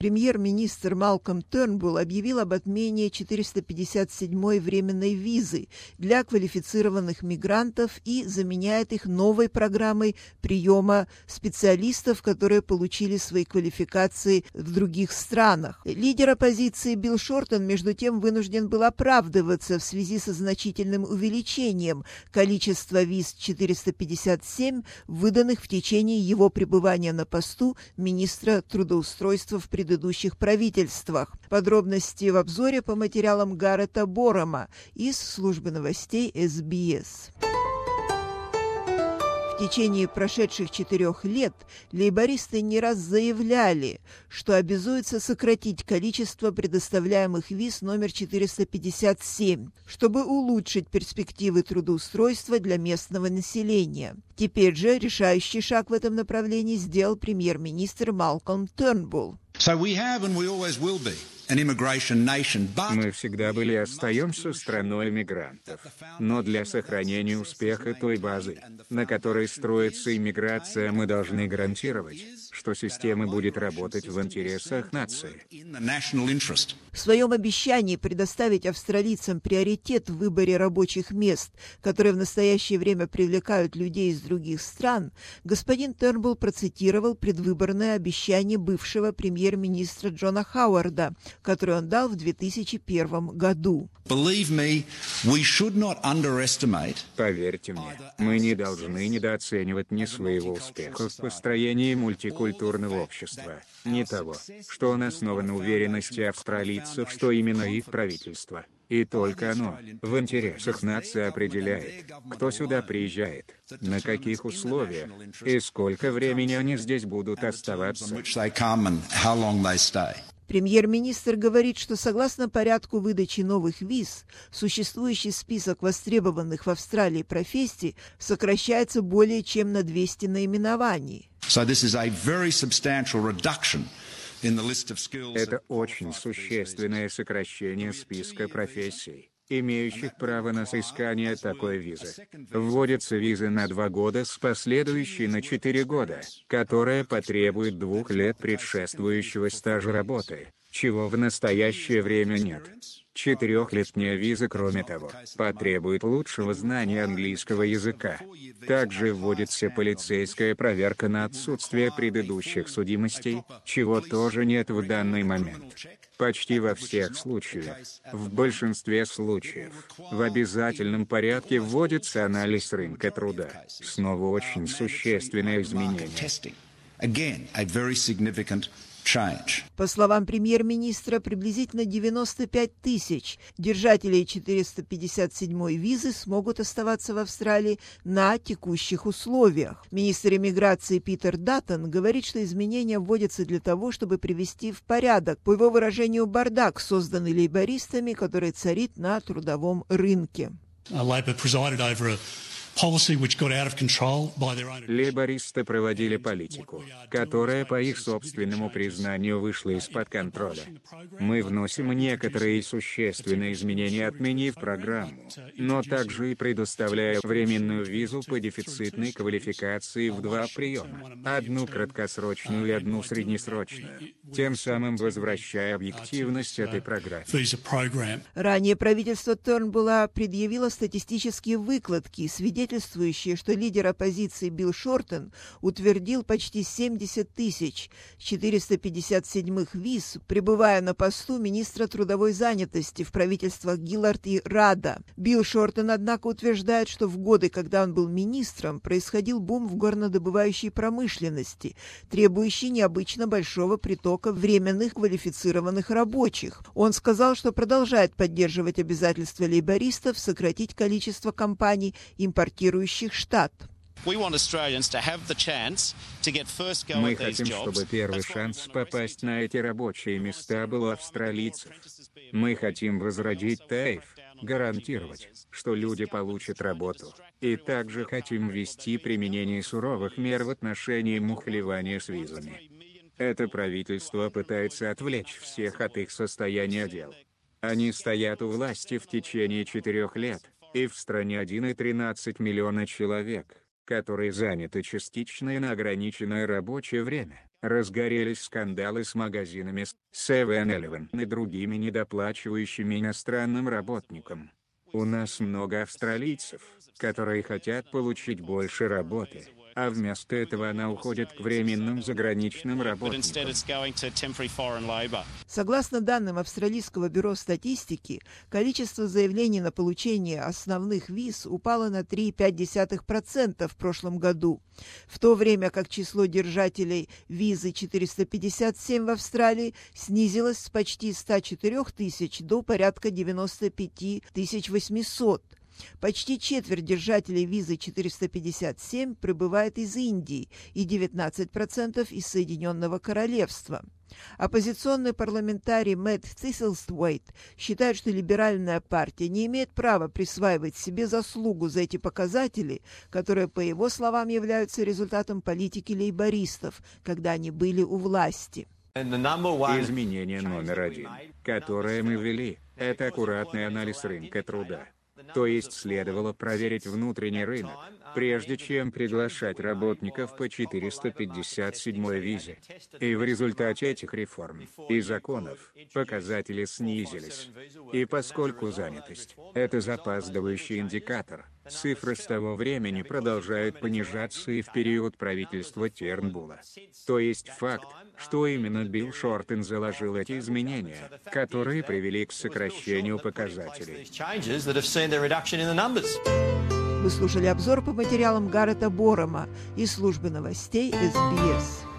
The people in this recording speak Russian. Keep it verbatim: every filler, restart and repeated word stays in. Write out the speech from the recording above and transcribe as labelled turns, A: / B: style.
A: Премьер-министр Малкольм Тернбулл объявил об отмене четыреста пятьдесят седьмой временной визы для квалифицированных мигрантов и заменяет их новой программой приема специалистов, которые получили свои квалификации в других странах. Лидер оппозиции Билл Шортон, между тем, вынужден был оправдываться в связи со значительным увеличением количества виз четыреста пятьдесят семь, выданных в течение его пребывания на посту министра трудоустройства в предыдущих правительствах. Подробности в обзоре по материалам Гаррета Борома из службы новостей эс би эс. В течение прошедших четырех лет лейбористы не раз заявляли, что обязуются сократить количество предоставляемых виз номер четыреста пятьдесят семь, чтобы улучшить перспективы трудоустройства для местного населения. Теперь же решающий шаг в этом направлении сделал премьер-министр Малкольм Тернбулл.
B: So we have and we always will be an immigration nation, but...
C: Мы всегда были и остаемся страной иммигрантов. Но для сохранения успеха той базы, на которой строится иммиграция, мы должны гарантировать, что система будет работать в интересах нации.
A: В своем обещании предоставить австралийцам приоритет в выборе рабочих мест, которые в настоящее время привлекают людей из других стран, господин Тернбулл процитировал предвыборное обещание бывшего премьер-министра Джона Хауарда, который он дал в две тысячи первом году.
C: Поверьте мне, мы не должны недооценивать ни своего успеха в построении мультикультурного общества, ни того, что он основан на уверенности австралийцев, что именно их правительство, и только оно, в интересах нации определяет, кто сюда приезжает, на каких условиях и сколько времени они здесь будут оставаться.
A: Премьер-министр говорит, что согласно порядку выдачи новых виз, существующий список востребованных в Австралии профессий сокращается более чем на двести наименований.
C: Это очень существенное сокращение списка профессий, имеющих право на соискание такой визы. Вводятся визы на два года с последующей на четыре года, которая потребует двух лет предшествующего стажа работы, чего в настоящее время нет. Четырехлетняя виза, кроме того, потребует лучшего знания английского языка. Также вводится полицейская проверка на отсутствие предыдущих судимостей, чего тоже нет в данный момент. Почти во всех случаях, в большинстве случаев, в обязательном порядке вводится анализ рынка труда. Снова очень существенное изменение.
A: По словам премьер-министра, приблизительно девяносто пять тысяч держателей четыреста пятьдесят седьмой визы смогут оставаться в Австралии на текущих условиях. Министр иммиграции Питер Даттон говорит, что изменения вводятся для того, чтобы привести в порядок, по его выражению, бардак, созданный лейбористами, который царит на трудовом рынке.
C: Лейбористы проводили политику, которая, по их собственному признанию, вышла из-под контроля. Мы вносим некоторые существенные изменения, отменив программу, но также и предоставляя временную визу по дефицитной квалификации в два приема, одну краткосрочную и одну среднесрочную, тем самым возвращая объективность этой программе.
A: Ранее правительство Тернбулла предъявило статистические выкладки, свидетельствующие, что лидер оппозиции Билл Шортон утвердил почти семьдесят тысяч четыреста пятьдесят седьмых виз, пребывая на посту министра трудовой занятости в правительствах Гиллард и Радда. Билл Шортон, однако, утверждает, что в годы, когда он был министром, происходил бум в горнодобывающей промышленности, требующий необычно большого притока временных квалифицированных рабочих. Он сказал, что продолжает поддерживать обязательства лейбористов сократить количество компаний, импортирующих штат.
C: Мы хотим, чтобы первый шанс попасть на эти рабочие места был у австралийцев. Мы хотим возродить ТАФЕ, гарантировать, что люди получат работу. И также хотим ввести применение суровых мер в отношении мухлевания с визами. Это правительство пытается отвлечь всех от их состояния дел. Они стоят у власти в течение четырех лет. И в стране один и тринадцать миллиона человек, которые заняты частично и на ограниченное рабочее время. Разгорелись скандалы с магазинами севен элевен и другими недоплачивающими иностранным работникам. У нас много австралийцев, которые хотят получить больше работы, а вместо этого она уходит к временным заграничным работникам.
A: Согласно данным Австралийского бюро статистики, количество заявлений на получение основных виз упало на три целых пять десятых процента в прошлом году, в то время как число держателей визы четыреста пятьдесят семь в Австралии снизилось с почти ста четырёх тысяч до порядка девяноста пяти тысяч восьмисот. Почти четверть держателей визы четыреста пятьдесят семь прибывает из Индии и девятнадцать процентов из Соединенного Королевства. Оппозиционный парламентарий Мэтт Тhistlethwaite считает, что либеральная партия не имеет права присваивать себе заслугу за эти показатели, которые, по его словам, являются результатом политики лейбористов, когда они были у власти.
C: Изменение номер один, которое мы ввели, это аккуратный анализ рынка труда. То есть следовало проверить внутренний рынок, прежде чем приглашать работников по четыреста пятьдесят седьмой визе. И в результате этих реформ и законов показатели снизились. И поскольку занятость – это запаздывающий индикатор, цифры с того времени продолжают понижаться и в период правительства Тернбула. То есть факт, что именно Билл Шортен заложил эти изменения, которые привели к сокращению показателей.
A: Вы слушали обзор по материалам Гаррета Борама из службы новостей эс би эс.